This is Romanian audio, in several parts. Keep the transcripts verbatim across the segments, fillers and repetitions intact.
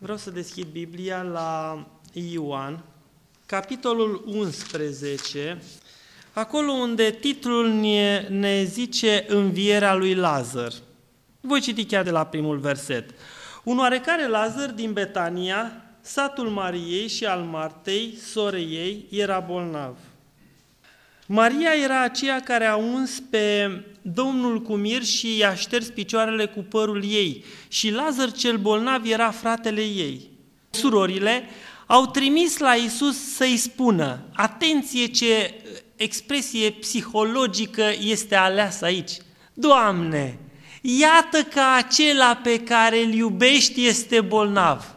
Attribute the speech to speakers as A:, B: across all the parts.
A: Vreau să deschid Biblia la Ioan, capitolul unsprezece, acolo unde titlul ne, ne zice Învierea lui Lazar. Voi citi chiar de la primul verset. Un oarecare Lazar din Betania, satul Mariei și al Martei, sorei ei, era bolnav. Maria era aceea care a uns pe Domnul cu mir și i-a șters picioarele cu părul ei. Și Lazar cel bolnav era fratele ei. Surorile au trimis la Iisus să-i spună, atenție ce expresie psihologică este aleasă aici, Doamne, iată că acela pe care îl iubești este bolnav.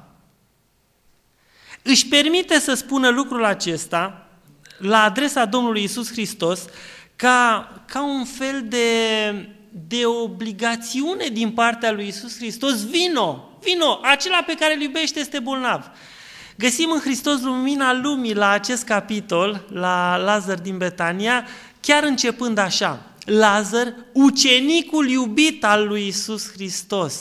A: Își permite să spună lucrul acesta la adresa Domnului Iisus Hristos ca, ca un fel de, de obligațiune din partea lui Iisus Hristos. Vino, vino, acela pe care îl iubește este bolnav. Găsim în Hristos lumina lumii la acest capitol, la Lazar din Betania, chiar începând așa, Lazar, ucenicul iubit al lui Iisus Hristos.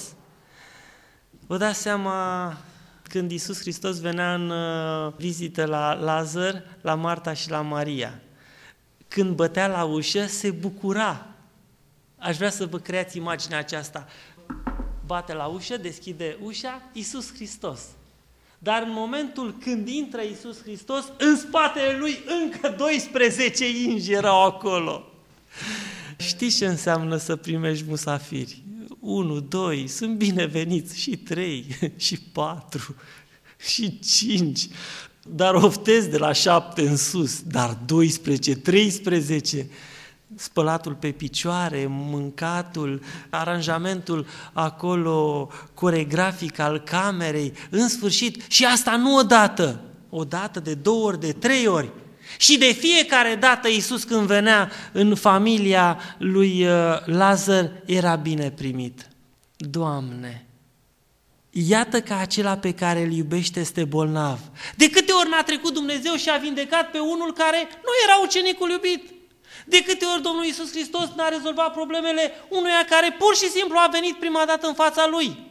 A: Vă dați seama, când Iisus Hristos venea în vizită la Lazar, la Marta și la Maria, când bătea la ușă, se bucura. Aș vrea să vă creați imaginea aceasta. Bate la ușă, deschide ușa, Iisus Hristos. Dar în momentul când intră Iisus Hristos, în spatele lui încă doisprezece ingi erau acolo. Știți ce înseamnă să primești musafiri? Unu, doi, sunt bineveniți, și trei, și patru, și cinci, dar oftez de la șapte în sus, dar doisprezece, treisprezece, spălatul pe picioare, mâncatul, aranjamentul acolo coregrafic al camerei, în sfârșit, și asta nu odată, odată, de două ori, de trei ori. Și de fiecare dată Iisus când venea în familia lui Lazar era bine primit. Doamne, iată că acela pe care îl iubește este bolnav. De câte ori n-a trecut Dumnezeu și a vindecat pe unul care nu era ucenicul iubit? De câte ori Domnul Iisus Hristos n-a rezolvat problemele unuia care pur și simplu a venit prima dată în fața Lui?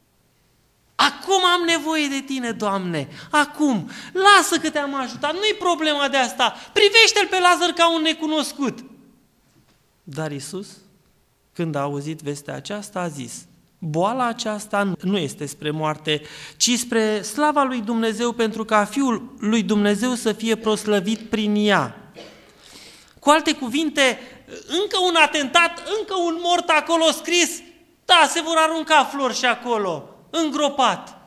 A: Acum am nevoie de Tine, Doamne, acum, lasă că Te-am ajutat, nu-i problema de asta, privește-L pe Lazar ca un necunoscut. Dar Iisus, când a auzit vestea aceasta, a zis, boala aceasta nu este spre moarte, ci spre slava lui Dumnezeu, pentru ca Fiul lui Dumnezeu să fie proslăvit prin ea. Cu alte cuvinte, încă un atentat, încă un mort acolo scris, da, se vor arunca flori și acolo, îngropat.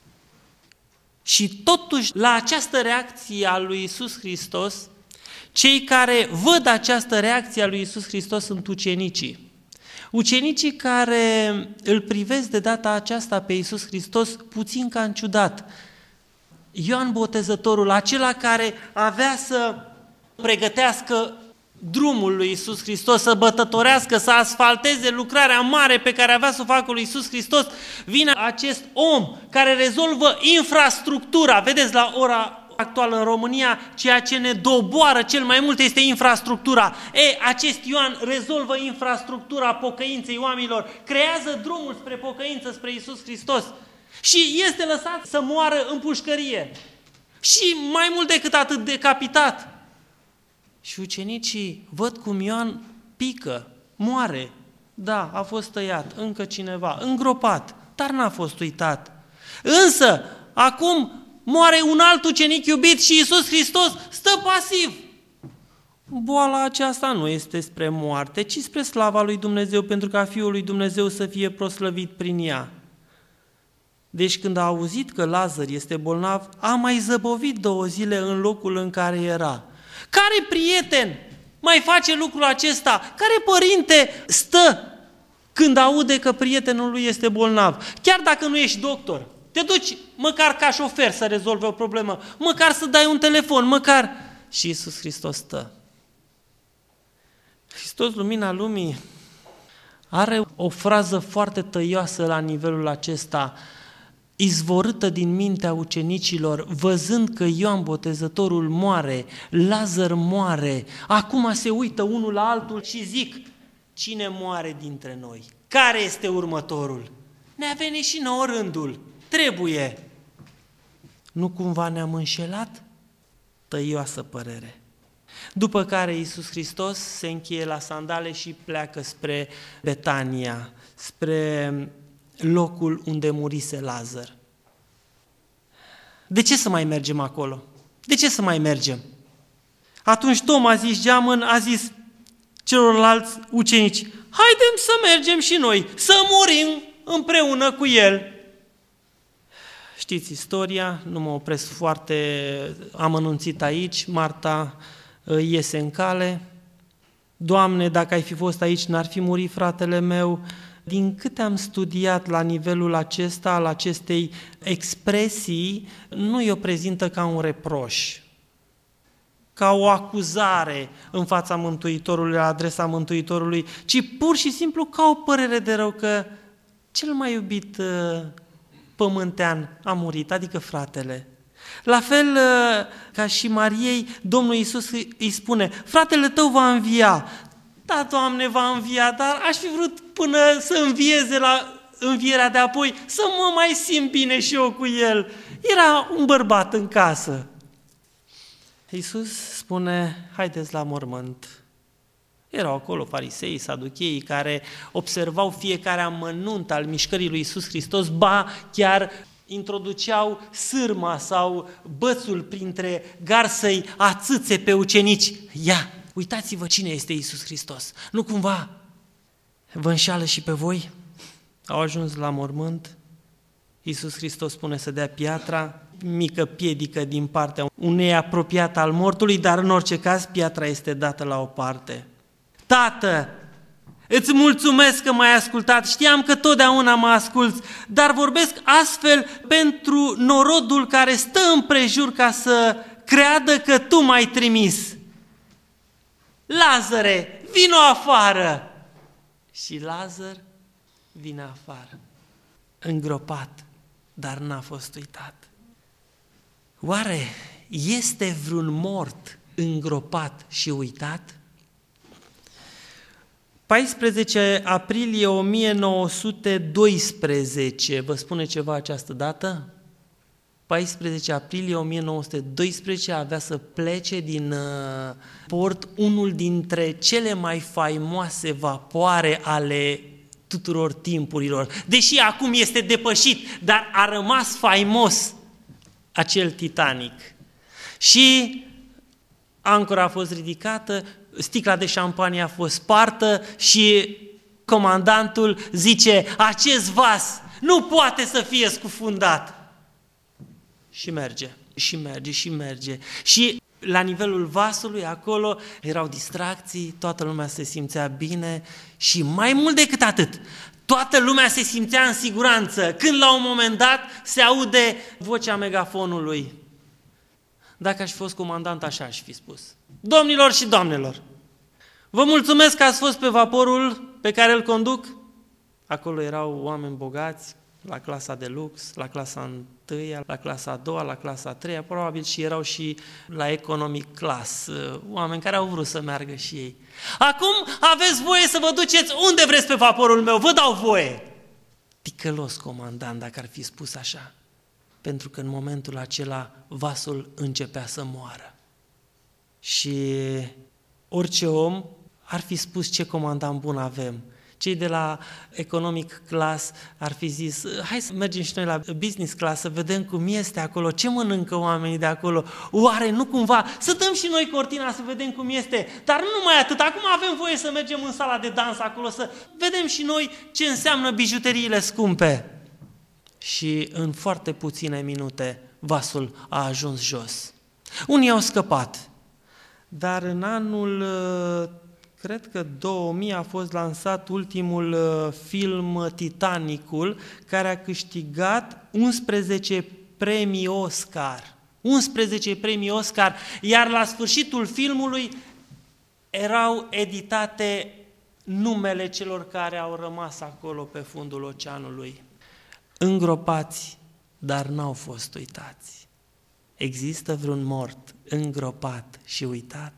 A: Și totuși, la această reacție a lui Iisus Hristos, cei care văd această reacție a lui Iisus Hristos sunt ucenicii. Ucenicii care îl privesc de data aceasta pe Iisus Hristos puțin ca în ciudat. Ioan Botezătorul, acela care avea să pregătească drumul lui Iisus Hristos, să bătătorească, să asfalteze lucrarea mare pe care avea să o facă lui Iisus Hristos, vine acest om care rezolvă infrastructura. Vedeți, la ora actuală în România, ceea ce ne doboară cel mai mult este infrastructura. E, acest Ioan rezolvă infrastructura pocăinței oamenilor, creează drumul spre pocăință, spre Iisus Hristos și este lăsat să moară în pușcărie. Și mai mult decât atât, decapitat. Și ucenicii văd cum Ioan pică, moare. Da, a fost tăiat, încă cineva, îngropat, dar n-a fost uitat. Însă, acum moare un alt ucenic iubit și Iisus Hristos stă pasiv. Boala aceasta nu este spre moarte, ci spre slava lui Dumnezeu, pentru ca Fiul lui Dumnezeu să fie proslăvit prin ea. Deci când a auzit că Lazar este bolnav, a mai zăbovit două zile în locul în care era. Care prieten mai face lucrul acesta? Care părinte stă când aude că prietenul lui este bolnav? Chiar dacă nu ești doctor, te duci măcar ca șofer să rezolvi o problemă, măcar să dai un telefon, măcar... Și Iisus Hristos stă. Hristos, lumina lumii, are o frază foarte tăioasă la nivelul acesta, izvorâtă din mintea ucenicilor, văzând că Ioan Botezătorul moare, Lazar moare, acum se uită unul la altul și zic, cine moare dintre noi? Care este următorul? Ne-a venit și nouă rândul, trebuie. Nu cumva ne-am înșelat? Tăioasă părere. După care Iisus Hristos se încheie la sandale și pleacă spre Betania, spre locul unde murise Lazar. De ce să mai mergem acolo? De ce să mai mergem? Atunci Toma, zis geamăn, a zis celorlalți ucenici, haidem să mergem și noi, să murim împreună cu el. Știți istoria, nu mă opresc foarte amănunțit aici, Marta iese în cale, Doamne, dacă ai fi fost aici, n-ar fi murit fratele meu. Din câte am studiat la nivelul acesta, al acestei expresii, nu i-o prezintă ca un reproș, ca o acuzare în fața Mântuitorului, la adresa Mântuitorului, ci pur și simplu ca o părere de rău că cel mai iubit uh, pământean a murit, adică fratele. La fel uh, ca și Mariei, Domnul Iisus îi spune, fratele tău va învia. Da, Doamne, va învia, dar aș fi vrut până să învieze la învierea de apoi, să mă mai simt bine și eu cu el. Era un bărbat în casă. Iisus spune, haideți la mormânt. Erau acolo farisei, saducheii, care observau fiecare amănunt al mișcării lui Iisus Hristos, ba chiar introduceau sârma sau bățul printre gar să-i ațâțe pe ucenici. Ia, uitați-vă cine este Iisus Hristos. Nu cumva vă înșală și pe voi? Au ajuns la mormânt, Iisus Hristos spune să dea piatra, mică piedică din partea unei apropiat al mortului, dar în orice caz piatra este dată la o parte. Tată, îți mulțumesc că m-ai ascultat, știam că totdeauna mă asculți, dar vorbesc astfel pentru norodul care stă împrejur ca să creadă că tu m-ai trimis. Lazare, vino afară! Și Lazar vine afară, îngropat, dar n-a fost uitat. Oare este vreun mort îngropat și uitat? paisprezece aprilie o mie nouă sute doisprezece, vă spune ceva această dată? paisprezece aprilie o mie nouă sute doisprezece avea să plece din uh, port unul dintre cele mai faimoase vapoare ale tuturor timpurilor. Deși acum este depășit, dar a rămas faimos acel Titanic. Și ancora a fost ridicată, sticla de șampanie a fost spartă și comandantul zice, acest vas nu poate să fie scufundat. Și merge, și merge, și merge. Și la nivelul vasului, acolo, erau distracții, toată lumea se simțea bine și mai mult decât atât, toată lumea se simțea în siguranță, când la un moment dat se aude vocea megafonului. Dacă aș fi fost comandant, așa aș fi spus. Domnilor și doamnelor, vă mulțumesc că ați fost pe vaporul pe care îl conduc. Acolo erau oameni bogați, la clasa de lux, la clasa întâia, la clasa a doua, la clasa a treia, probabil și erau și la economic class, oameni care au vrut să meargă și ei. Acum aveți voie să vă duceți unde vreți pe vaporul meu, vă dau voie. Ticălos comandant, dacă ar fi spus așa, pentru că în momentul acela vasul începea să moară. Și orice om ar fi spus ce comandant bun avem. Cei de la economic class ar fi zis, hai să mergem și noi la business class să vedem cum este acolo, ce mănâncă oamenii de acolo, oare nu cumva, să dăm și noi cortina să vedem cum este, dar nu numai atât, acum avem voie să mergem în sala de dans acolo, să vedem și noi ce înseamnă bijuteriile scumpe. Și în foarte puține minute vasul a ajuns jos. Unii au scăpat, dar în anul... cred că două mii a fost lansat ultimul film Titanicul, care a câștigat unsprezece premii Oscar. unsprezece premii Oscar, iar la sfârșitul filmului erau editate numele celor care au rămas acolo pe fundul oceanului. Îngropați, dar n-au fost uitați. Există vreun mort îngropat și uitat?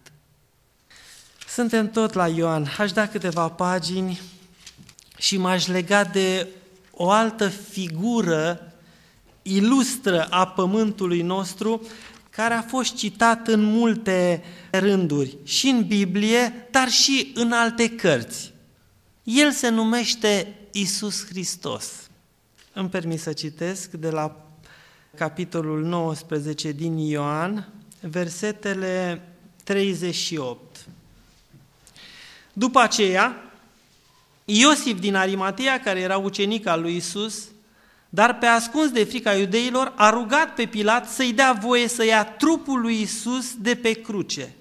A: Suntem tot la Ioan, aș da câteva pagini și m-aș lega de o altă figură ilustră a pământului nostru, care a fost citat în multe rânduri, și în Biblie, dar și în alte cărți. El se numește Iisus Hristos. Îmi permit să citesc de la capitolul nouăsprezece din Ioan, versetele treizeci și opt. După aceea, Iosif din Arimatea, care era ucenic al lui Iisus, dar pe ascuns de frica iudeilor, a rugat pe Pilat să-i dea voie să ia trupul lui Iisus de pe cruce.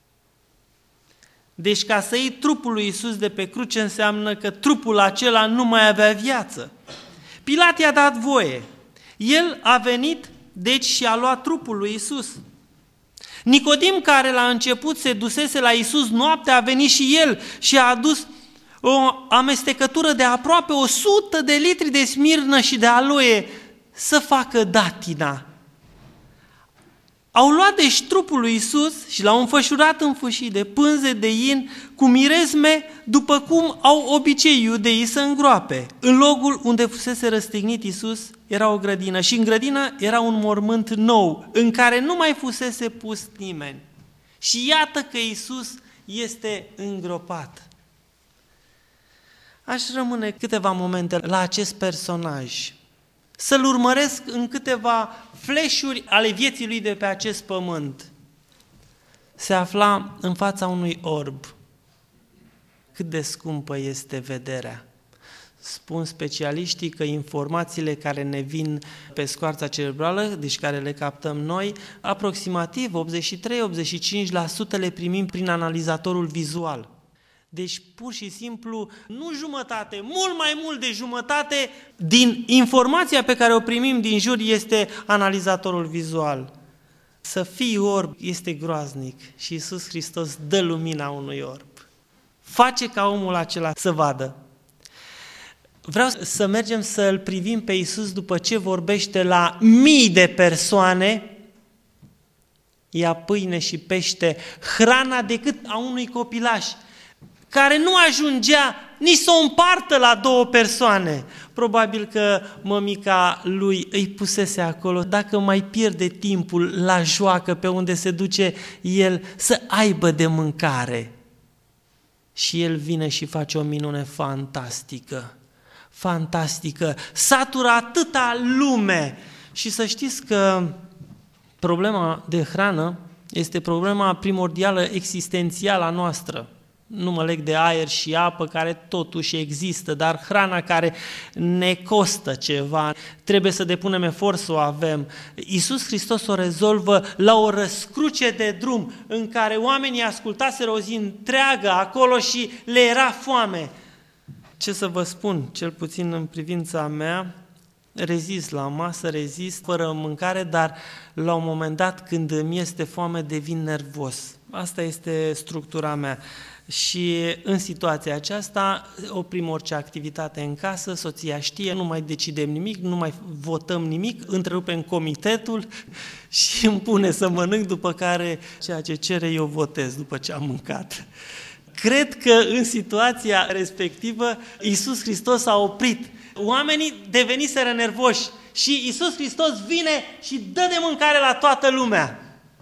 A: Deci ca să iei trupul lui Iisus de pe cruce înseamnă că trupul acela nu mai avea viață. Pilat i-a dat voie. El a venit, deci, și a luat trupul lui Iisus. Nicodim, care la început se dusese la Iisus noaptea, a venit și el și a adus o amestecătură de aproape o sută de litri de smirnă și de aloe să facă datina. Au luat deci trupul lui Iisus și l-au înfășurat în fâșii de pânze de in cu mirezme, după cum au obicei iudeii să îngroape. În locul unde fusese răstignit Iisus era o grădină și în grădină era un mormânt nou, în care nu mai fusese pus nimeni. Și iată că Iisus este îngropat. Aș rămâne câteva momente la acest personaj, să-l urmăresc în câteva flash-uri ale vieții lui de pe acest pământ. Se afla în fața unui orb. Cât de scumpă este vederea! Spun specialiștii că informațiile care ne vin pe scoarța cerebrală, deci care le captăm noi, aproximativ optzeci și trei - optzeci și cinci la sută le primim prin analizatorul vizual. Deci, pur și simplu, nu jumătate, mult mai mult de jumătate din informația pe care o primim din jur este analizatorul vizual. Să fii orb este groaznic și Iisus Hristos dă lumina unui orb. Face ca omul acela să vadă. Vreau să mergem să-L privim pe Iisus după ce vorbește la mii de persoane, ia pâine și pește, hrana decât a unui copilaș, care nu ajungea nici să o împartă la două persoane. Probabil că mămica lui îi pusese acolo, dacă mai pierde timpul la joacă pe unde se duce el, să aibă de mâncare. Și el vine și face o minune fantastică, fantastică, satură atâta lume. Și să știți că problema de hrană este problema primordială existențială a noastră. Nu mă leg de aer și apă, care totuși există, dar hrana care ne costă ceva, trebuie să depunem efort să o avem. Iisus Hristos o rezolvă la o răscruce de drum, în care oamenii ascultaseră o zi întreagă acolo și le era foame. Ce să vă spun, cel puțin în privința mea, rezist la masă, rezist fără mâncare, dar la un moment dat, când îmi este foame, devin nervos. Asta este structura mea. Și în situația aceasta oprim orice activitate în casă, soția știe, nu mai decidem nimic, nu mai votăm nimic, întrerupem comitetul și îmi pune să mănânc, după care ceea ce cere eu votez după ce am mâncat. Cred că în situația respectivă Iisus Hristos a oprit. Oamenii deveniseră nervoși și Iisus Hristos vine și dă de mâncare la toată lumea.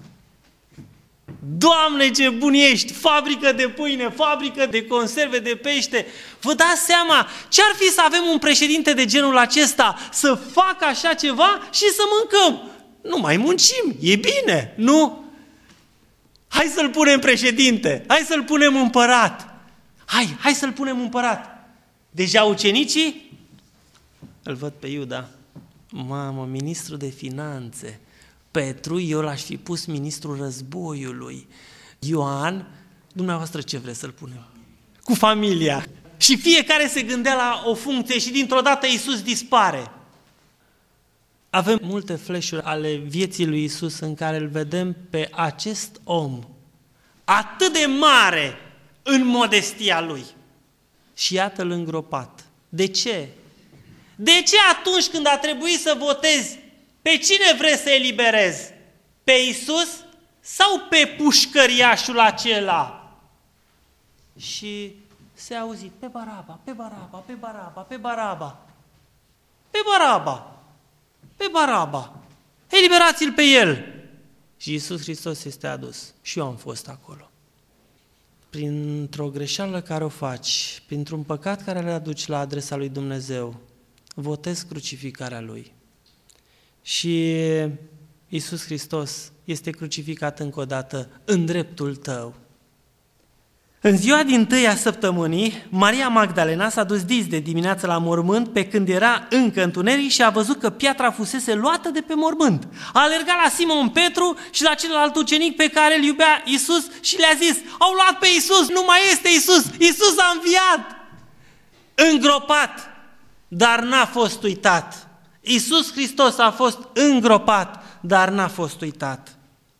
A: Doamne, ce bun ești! Fabrică de pâine, fabrică de conserve de pește. Vă dați seama ce-ar fi să avem un președinte de genul acesta, să facă așa ceva și să mâncăm? Nu mai muncim, e bine, nu? Hai să-l punem președinte, hai să-l punem împărat. Hai, hai să-l punem împărat. Deja ucenicii? Îl văd pe Iuda. Mamă, ministru de finanțe. Petru, eu l-aș fi pus ministrul războiului. Ioan, dumneavoastră ce vreți să-l punem? Cu familia. Și fiecare se gândea la o funcție și dintr-o dată Iisus dispare. Avem multe flash-uri ale vieții lui Iisus în care îl vedem pe acest om atât de mare în modestia lui. Și iată-l îngropat. De ce? De ce atunci când a trebuit să votezi, pe cine vrei să eliberezi? Pe Iisus sau pe pușcăriașul acela? Și se-a auzit, pe Baraba, pe Baraba, pe Baraba, pe Baraba, pe Baraba. pe Baraba, eliberați-l pe el. Și Iisus Hristos este adus. Și eu am fost acolo. Printr-o greșeală care o faci, printr-un păcat care le aduci la adresa lui Dumnezeu, votezi crucificarea Lui. Și Iisus Hristos este crucificat încă o dată în dreptul tău. În ziua dintâi a săptămânii, Maria Magdalena s-a dus dis de dimineață la mormânt pe când era încă întuneric și a văzut că piatra fusese luată de pe mormânt. A alergat la Simon Petru și la celălalt ucenic pe care îl iubea Iisus și le-a zis: au luat pe Iisus, nu mai este Iisus, Iisus a înviat! Îngropat, dar n-a fost uitat. Iisus Hristos a fost îngropat, dar n-a fost uitat.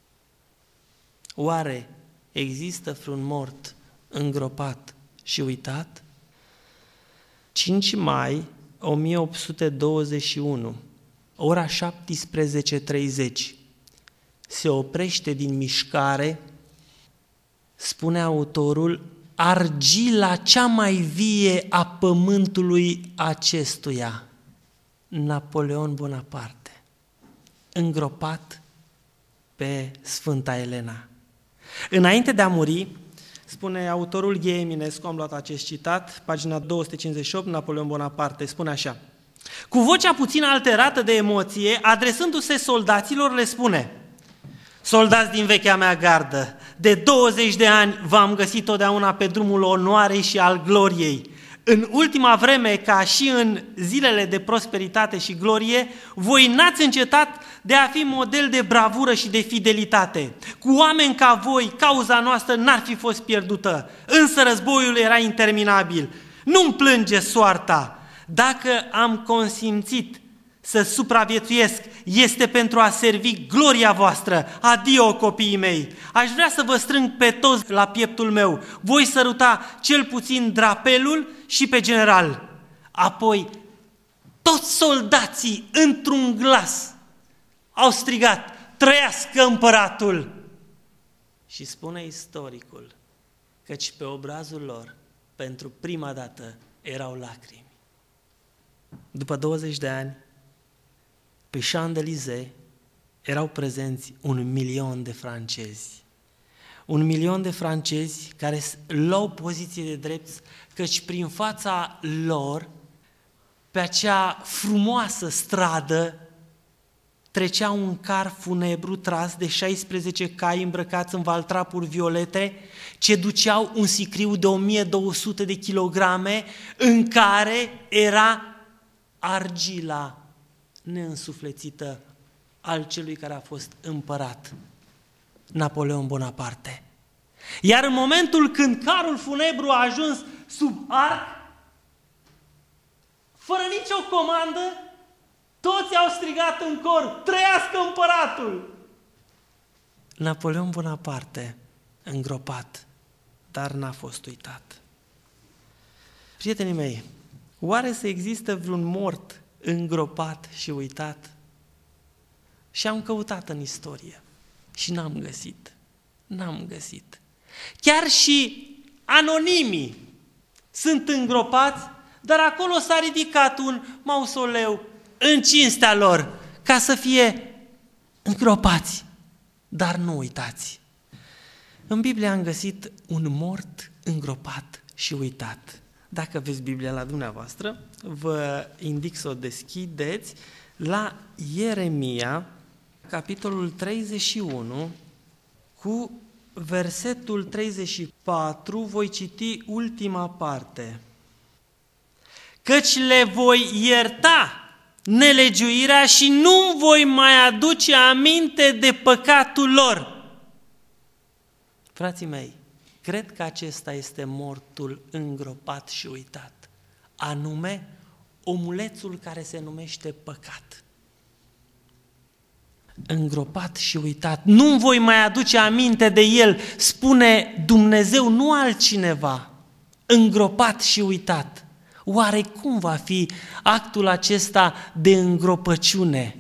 A: Oare există vreun mort îngropat și uitat? cinci mai o mie opt sute douăzeci și unu, ora șaptesprezece treizeci, se oprește din mișcare, spune autorul, argila cea mai vie a pământului acestuia, Napoleon Bonaparte, îngropat pe Sfânta Elena. Înainte de a muri, spune autorul Ghe Eminescu, am luat acest citat, pagina două sute cincizeci și opt, Napoleon Bonaparte, spune așa: cu vocea puțin alterată de emoție, adresându-se soldaților, le spune: soldați din vechea mea gardă, de douăzeci de ani v-am găsit totdeauna pe drumul onoarei și al gloriei. În ultima vreme, ca și în zilele de prosperitate și glorie, voi n-ați încetat de a fi model de bravură și de fidelitate. Cu oameni ca voi, cauza noastră n-ar fi fost pierdută, însă războiul era interminabil. Nu-mi plânge soarta. Dacă am consimțit să supraviețuiesc, este pentru a servi gloria voastră. Adio, copiii mei! Aș vrea să vă strâng pe toți la pieptul meu. Voi săruta cel puțin drapelul și pe general. Apoi, toți soldații, într-un glas, au strigat: trăiască împăratul! Și spune istoricul, căci pe obrazul lor, pentru prima dată, erau lacrimi. După douăzeci de ani, pe Champs-Élysées erau prezenți un milion de francezi. Un milion de francezi care luau poziție de drept, căci prin fața lor, pe acea frumoasă stradă, trecea un car funebru tras de șaisprezece cai îmbrăcați în valtrapuri violete, ce duceau un sicriu de o mie două sute de kilograme, în care era argila neînsuflețită al celui care a fost împărat, Napoleon Bonaparte. Iar în momentul când carul funebru a ajuns sub arc, fără nicio comandă, toți au strigat în cor: trăiască împăratul! Napoleon Bonaparte, îngropat, dar n-a fost uitat. Prietenii mei, oare să există vreun mort îngropat și uitat? Și am căutat în istorie și n-am găsit. N-am găsit. Chiar și anonimii sunt îngropați, dar acolo s-a ridicat un mausoleu în cinstea lor, ca să fie îngropați, dar nu uitați. În Biblie am găsit un mort îngropat și uitat. Dacă aveți Biblia la dumneavoastră, vă indic să o deschideți la Ieremia, capitolul treizeci și unu, cu versetul treizeci și patru, voi citi ultima parte. Căci le voi ierta nelegiuirea și nu voi mai aduce aminte de păcatul lor. Frații mei, cred că acesta este mortul îngropat și uitat, anume omulețul care se numește păcat. Îngropat și uitat, nu voi mai aduce aminte de el, spune Dumnezeu, nu altcineva. Îngropat și uitat. Oare cum va fi actul acesta de îngropăciune?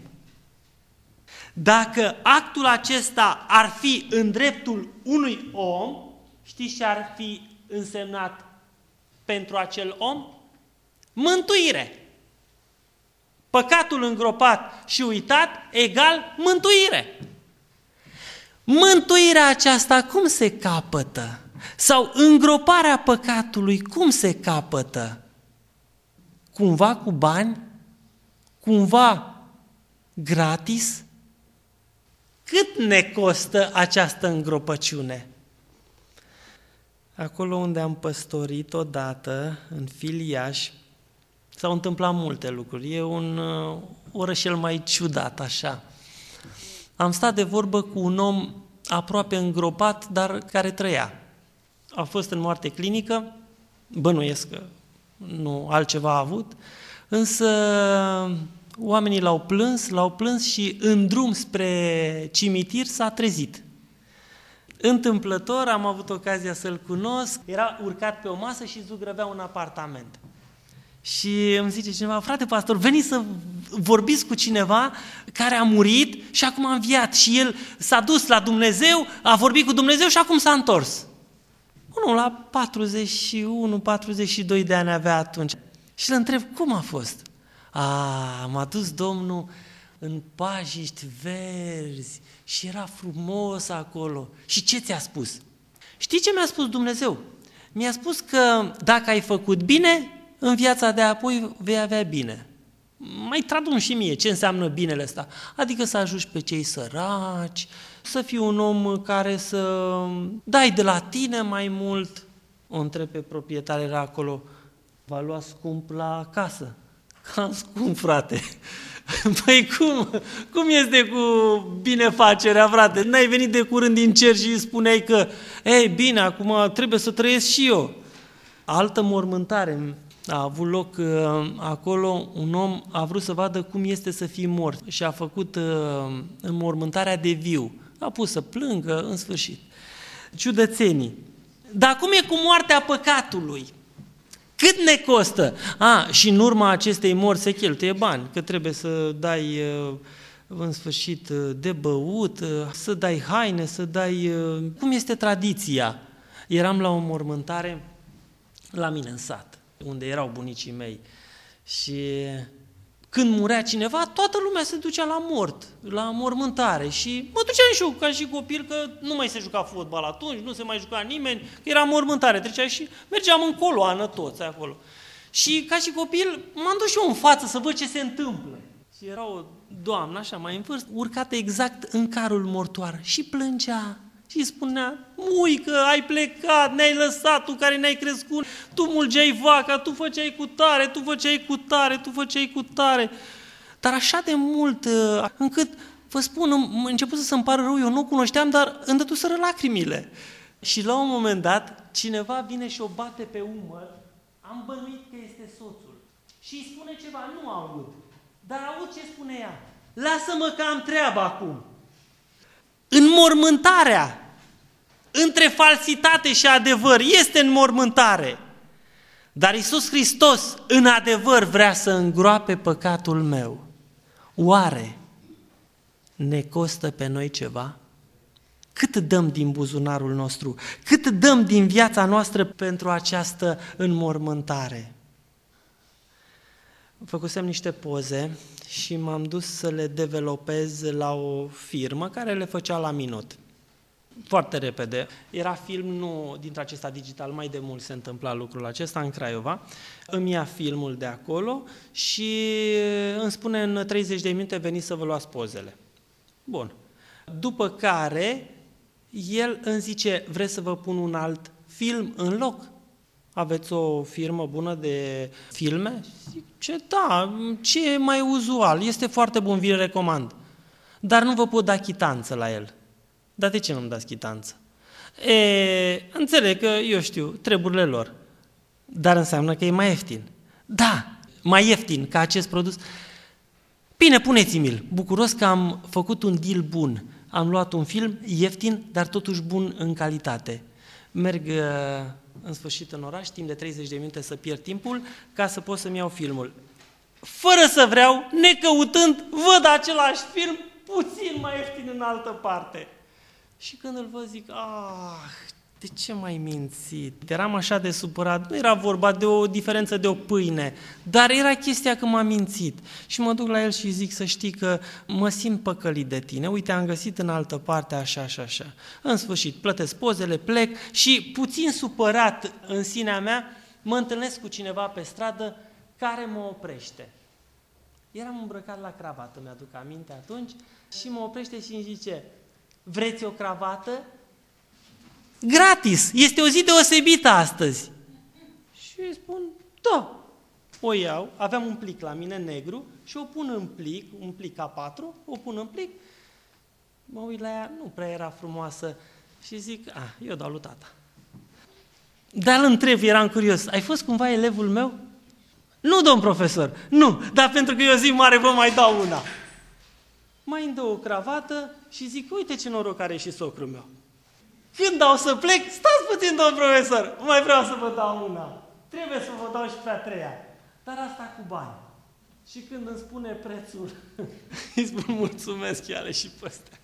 A: Dacă actul acesta ar fi în dreptul unui om, știți ce ar fi însemnat pentru acel om? Mântuire. Păcatul îngropat și uitat egal mântuire. Mântuirea aceasta cum se capătă? Sau îngroparea păcatului cum se capătă? Cumva cu bani? Cumva gratis? Cât ne costă această îngropăciune? Acolo unde am păstorit odată, în Filiaș, s-au întâmplat multe lucruri. E un uh, orășel mai ciudat, așa. Am stat de vorbă cu un om aproape îngropat, dar care trăia. A fost în moarte clinică, bănuiesc că nu altceva a avut, însă oamenii l-au plâns, l-au plâns și în drum spre cimitir s-a trezit. Întâmplător am avut ocazia să-l cunosc, era urcat pe o masă și zugrăvea un apartament. Și îmi zice cineva, frate pastor, veniți să vorbiți cu cineva care a murit și acum a înviat. Și el s-a dus la Dumnezeu, a vorbit cu Dumnezeu și acum s-a întors. Unul la patruzeci și unu patruzeci și doi de ani avea atunci. Și îl întreb, cum a fost? A, m-a dus Domnul în pajiști verzi și era frumos acolo. Și ce ți-a spus? Știi ce mi-a spus Dumnezeu? Mi-a spus că dacă ai făcut bine, în viața de apoi vei avea bine. Mai tradun și mie ce înseamnă binele ăsta. Adică să ajuți pe cei săraci, să fii un om care să dai de la tine mai mult. O întreb pe proprietar, era acolo, va lua scump la casă. Cam scump, frate. Păi cum? Cum este cu binefacerea, frate? N-ai venit de curând din cer și spuneai că, ei, bine, acum trebuie să trăiesc și eu. Altă mormântare a avut loc uh, acolo, un om a vrut să vadă cum este să fii mort și a făcut uh, înmormântarea de viu. A pus să plângă, în sfârșit. Ciudățenii. Dar cum e cu moartea păcatului? Cât ne costă? A, și în urma acestei morți se cheltuie bani, că trebuie să dai uh, în sfârșit uh, de băut, uh, să dai haine, să dai... Uh, cum este tradiția? Eram la o mormântare la mine în sat, unde erau bunicii mei. Și când murea cineva, toată lumea se ducea la mort, la mormântare. Și mă duceam și eu ca și copil, că nu mai se juca fotbal atunci, nu se mai juca nimeni, că era mormântare. Trecea și mergeam în coloană toți acolo. Și ca și copil m-am dus și eu în față să văd ce se întâmplă. Și era o doamnă așa mai în vârstă, urcată exact în carul mortoar și plângea. Și spunea, muică, ai plecat, ne-ai lăsat, tu care ne-ai crescut, tu mulgeai vaca, tu făceai cu tare, tu făceai cu tare, tu făceai cu tare. Dar așa de mult, încât, vă spun, am început să-mi pară rău, eu nu cunoșteam, dar îmi dăduseră lacrimile. Și la un moment dat, cineva vine și o bate pe umăr, am bănuit că este soțul. Și îi spune ceva, nu aud, dar aud ce spune ea. Lasă-mă că am treabă acum. Înmormântarea între falsitate și adevăr este înmormântare. Dar Iisus Hristos în adevăr vrea să îngroape păcatul meu. Oare ne costă pe noi ceva? Cât dăm din buzunarul nostru? Cât dăm din viața noastră pentru această înmormântare? Făcusem niște poze și m-am dus să le developez la o firmă care le făcea la minut. Foarte repede. Era film, nu dintre acesta digital, mai de mult se întâmpla lucrul acesta în Craiova. Îmi ia filmul de acolo și îmi spune în treizeci de minute veniți să vă luați pozele. Bun. După care el îmi zice, vreți să vă pun un alt film în loc? Aveți o firmă bună de filme? Zice, da, ce e mai uzual, este foarte bun, vi-l recomand. Dar nu vă pot da chitanță la el. Dar de ce nu-mi dați chitanță? E, înțeleg că, eu știu, treburile lor. Dar înseamnă că e mai ieftin. Da, mai ieftin ca acest produs. Bine, puneți-mi-l. Bucuros că am făcut un deal bun. Am luat un film ieftin, dar totuși bun în calitate. Merg în sfârșit în oraș, timp de treizeci de minute să pierd timpul, ca să pot să-mi iau filmul. Fără să vreau, necăutând, văd același film puțin mai ieftin în altă parte. Și când îl văd zic, ah, de ce m-ai mințit? Eram așa de supărat, nu era vorba de o diferență de o pâine, dar era chestia că m-a mințit. Și mă duc la el și zic, să știi că mă simt păcălit de tine, uite, am găsit în altă parte așa, așa, așa. În sfârșit, plătesc pozele, plec și puțin supărat în sinea mea, mă întâlnesc cu cineva pe stradă care mă oprește. Eram îmbrăcat la cravată, mi-aduc aminte atunci, și mă oprește și îmi zice, vreți o cravată? Gratis! Este o zi deosebită astăzi! Și îi spun, da, o iau, aveam un plic la mine negru și o pun în plic, un plic A patru, o pun în plic, mă uit la ea, nu prea era frumoasă și zic, ah, eu dau lui tata. Dar îl întreb, eram curios, ai fost cumva elevul meu? Nu, domn profesor, nu, dar pentru că e o zi mare vă mai dau una. Mai îmi dă o cravată și zic, uite ce noroc are și socrul meu. Când dau să plec, stați puțin, domn profesor, mai vreau să vă dau una. Trebuie să vă dau și pe a treia, dar asta cu bani. Și când îmi spune prețul, îi spun mulțumesc, ia-le și pe astea.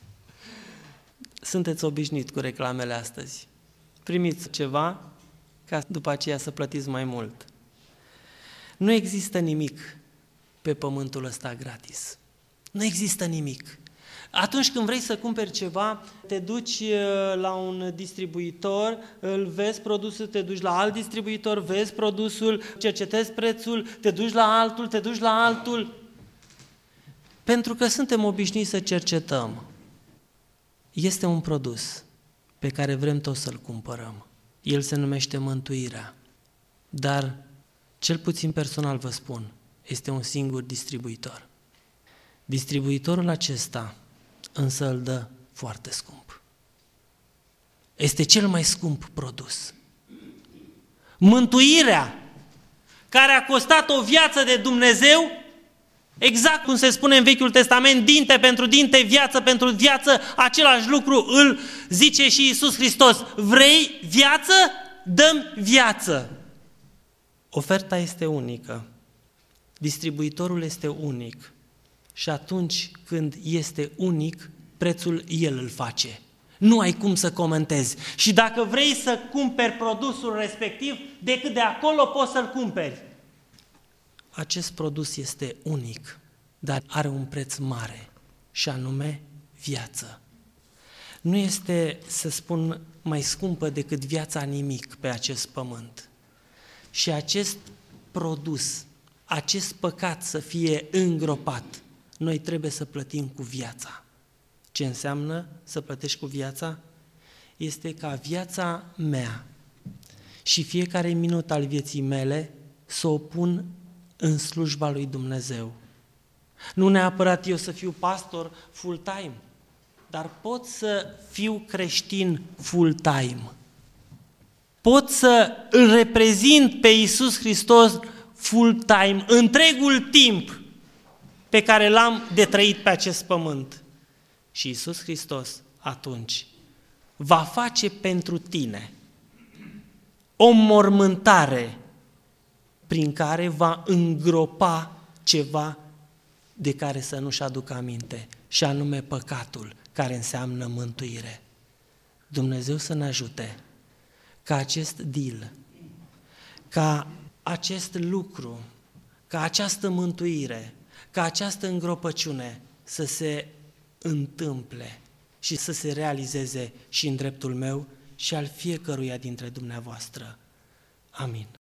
A: Sunteți obișnuit cu reclamele astăzi. Primiți ceva ca după aceea să plătiți mai mult. Nu există nimic pe pământul ăsta gratis. Nu există nimic. Atunci când vrei să cumperi ceva, te duci la un distribuitor, îl vezi produsul, te duci la alt distribuitor, vezi produsul, cercetezi prețul, te duci la altul, te duci la altul. Pentru că suntem obișnuiți să cercetăm. Este un produs pe care vrem toți să-l cumpărăm. El se numește mântuirea. Dar, cel puțin personal vă spun, este un singur distribuitor. Distribuitorul acesta însă îl dă foarte scump. Este cel mai scump produs. Mântuirea, care a costat o viață de Dumnezeu, exact cum se spune în Vechiul Testament, dinte pentru dinte, viață pentru viață, același lucru îl zice și Iisus Hristos. Vrei viață? Dăm viață. Oferta este unică. Distribuitorul este unic. Și atunci când este unic, prețul el îl face. Nu ai cum să comentezi. Și dacă vrei să cumperi produsul respectiv, decât de acolo poți să-l cumperi. Acest produs este unic, dar are un preț mare, și anume viață. Nu este, să spun, mai scumpă decât viața nimic pe acest pământ. Și acest produs, acest păcat să fie îngropat, noi trebuie să plătim cu viața. Ce înseamnă să plătești cu viața? Este ca viața mea și fiecare minut al vieții mele să o pun în slujba lui Dumnezeu. Nu neapărat eu să fiu pastor full-time, dar pot să fiu creștin full-time. Pot să îl reprezint pe Iisus Hristos full-time, întregul timp pe care l-am de trăit pe acest pământ. Și Iisus Hristos atunci va face pentru tine o mormântare prin care va îngropa ceva de care să nu-și aducă aminte, și anume păcatul, care înseamnă mântuire. Dumnezeu să ne ajute ca acest deal, ca acest lucru, ca această mântuire, ca această îngropăciune să se întâmple și să se realizeze și în dreptul meu și al fiecăruia dintre dumneavoastră. Amin.